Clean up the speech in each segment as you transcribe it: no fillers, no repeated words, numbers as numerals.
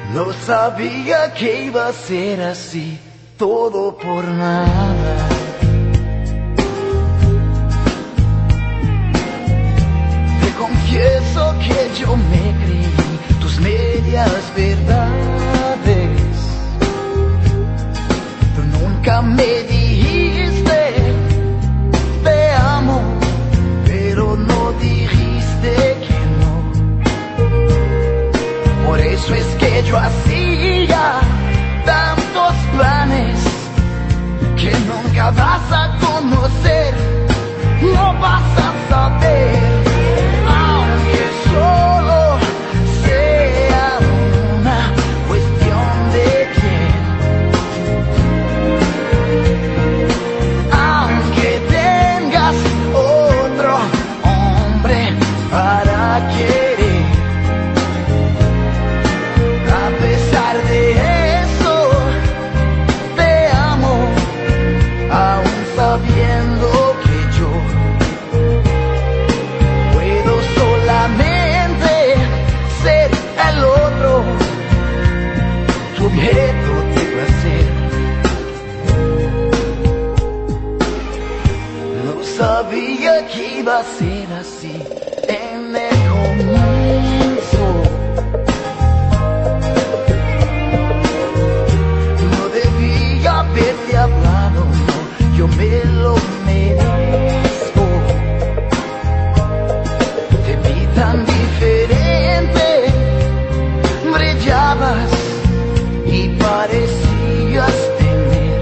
No sabía que iba a ser así, todo por nada. Te confieso que yo me creí tus medias verdades. Tú nunca me dijiste te amo, pero no dijiste que no. Por eso es que yo hacía tantos planes que nunca vas a conocer, no vas a saber, aunque solo sea una cuestión de piel, aunque tengas otro hombre para querer. A pesar de eso, te amo, aún sabiendo que yo puedo solamente ser el otro, tu objeto de placer. No sabía que iba a ser así en el comienzo. Haberte hablado, no, yo me lo merezco. Te vi tan diferente, brillabas y parecías tener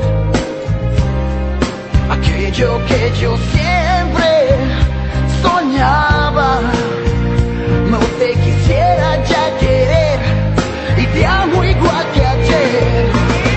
aquello que yo siempre soñaba. No te quisiera ya querer y te amo igual que ayer.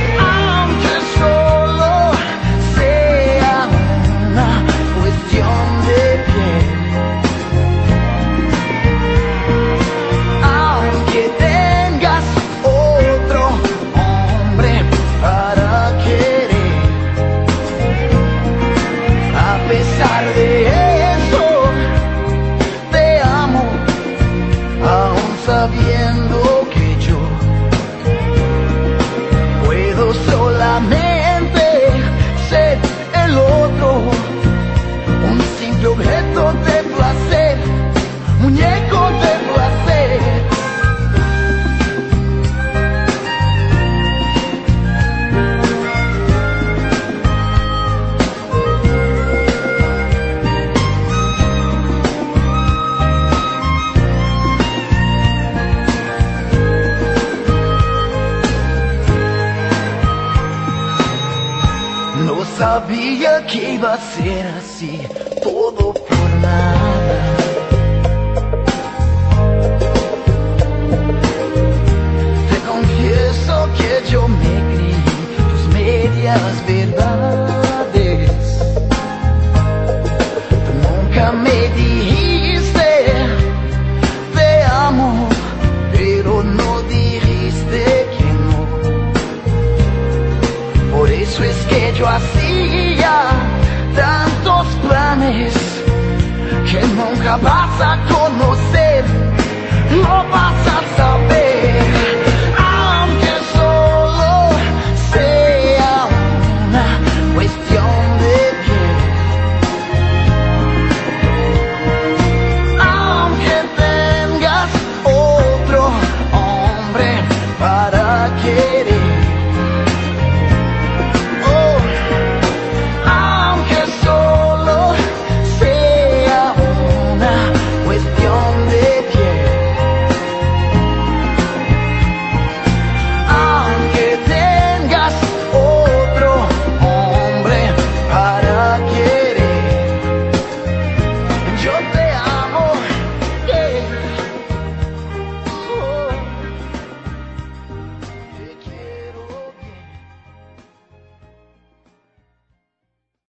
Sabiendo que yo puedo solamente ser el otro, un simple objeto de placer, muñeco de placer. No sabía que iba a ser así, todo por nada. Te confieso que yo me creí tus medias verdades. Tú nunca me dijiste te amo, pero no dijiste que no. Por eso es que yo hacía tantos planes que nunca vas a conocer.